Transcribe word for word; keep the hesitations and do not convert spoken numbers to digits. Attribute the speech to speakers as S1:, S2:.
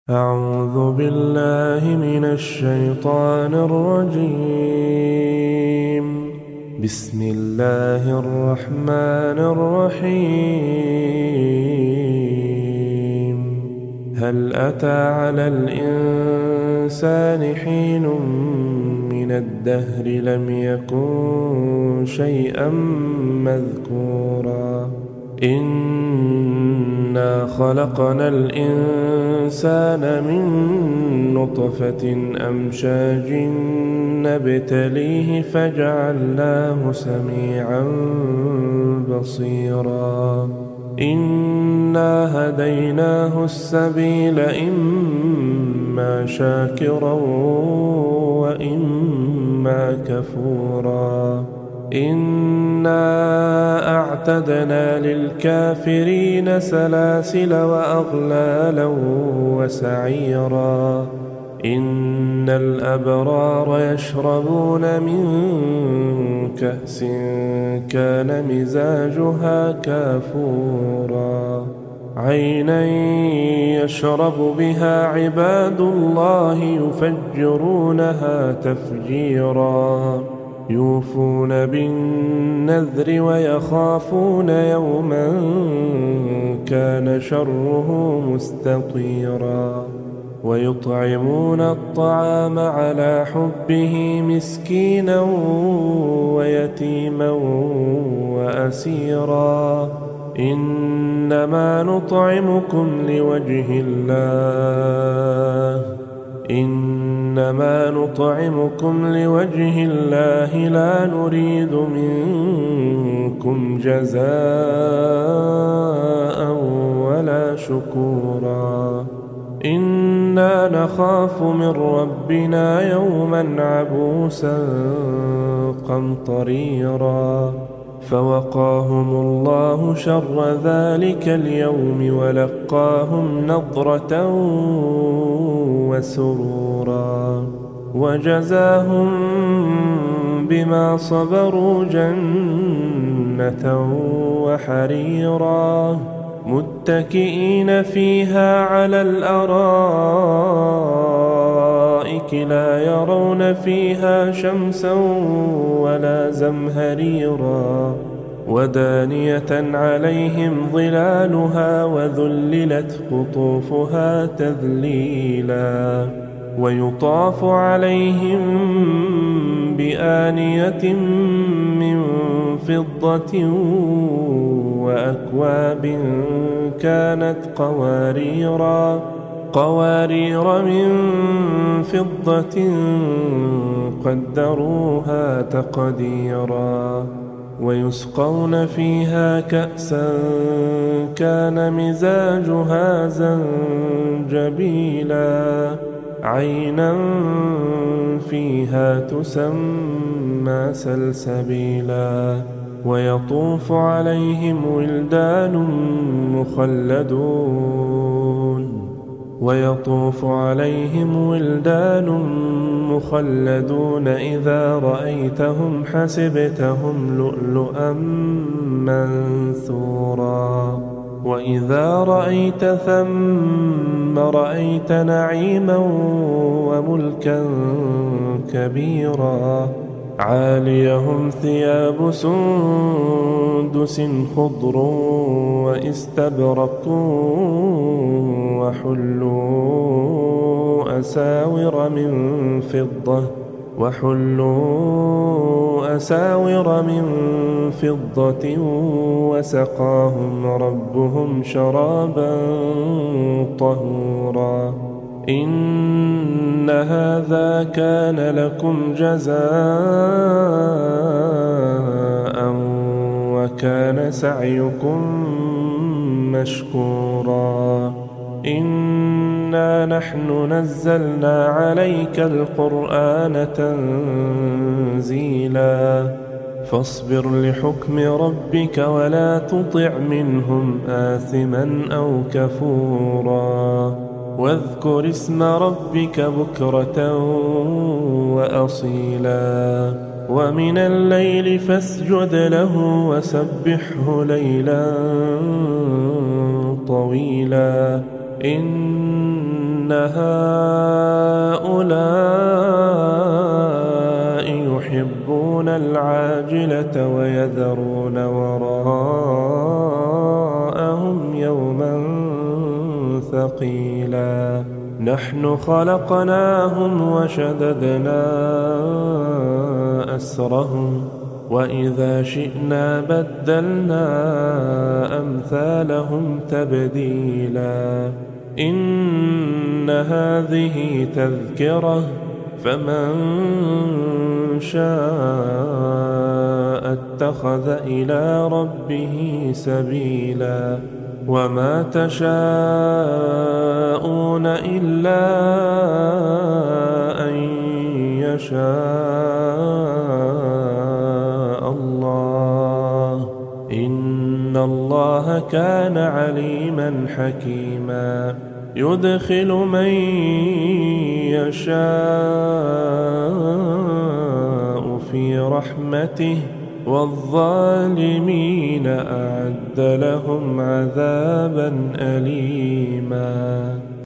S1: أعوذ بالله من الشيطان الرجيم. بسم الله الرحمن الرحيم. هل أتى على الإنسان حين من الدهر لم يكن شيئا مذكورا إنا خلقنا الإنسان من نطفة أمشاج نبتليه فجعلناه سميعا بصيرا إنا هديناه السبيل إما شاكرا وإما كفورا إنا أعتدنا للكافرين سلاسل وأغلالا وسعيرا إن الأبرار يشربون من كأس كان مزاجها كافورا عينا يشرب بها عباد الله يفجرونها تفجيرا يوفون بالنذر ويخافون يوما كان شره مستطيرا ويطعمون الطعام على حبه مسكينا ويتيما وأسيرا إنما نطعمكم لوجه الله إنما نطعمكم لوجه الله لا نريد منكم جزاء ولا شكورا إنا نخاف من ربنا يوما عبوسا قمطريرا فوقاهم الله شر ذلك اليوم ولقاهم نضرة وسرورا وجزاهم بما صبروا جنة وحريرا متكئين فيها على الأرائك لا يرون فيها شمسا ولا زمهريرا ودانية عليهم ظلالها وذللت قطوفها تذليلا ويطاف عليهم بآنية من فضة وأكواب كانت قواريرا قوارير من فضة قدروها تقديرا ويسقون فيها كأسا كان مزاجها زنجبيلا عينا فيها تسمى سلسبيلا ويطوف عليهم ولدان مخلدون ويطوف عليهم ولدان مخلدون إذا رأيتهم حسبتهم لؤلؤا منثورا وإذا رأيت ثم رأيت نعيما وملكا كبيرا عاليهم ثياب سندس خضر واستبرق وحلوا أساور من فضة وحلوا أساور من فضة وسقاهم ربهم شرابا طهورا إن هذا كان لكم جزاء وكان سعيكم مشكورا إنا نحن نزلنا عليك القرآن تنزيلا فاصبر لحكم ربك ولا تطع منهم آثما أو كفورا واذكر اسم ربك بكرة وأصيلا ومن الليل فاسجد له وسبحه ليلا طويلا إن إن هؤلاء يحبون العاجلة ويذرون وراءهم يوما ثقيلا نحن خلقناهم وشددنا أسرهم وإذا شئنا بدلنا أمثالهم تبديلا إن هذه تذكرة فمن شاء اتخذ إلى ربه سبيلا وما تشاءون إلا أن يشاء الله إن الله كان عليما حكيما يدخل من يشاء في رحمته والظالمين أعد لهم عذابا أليما.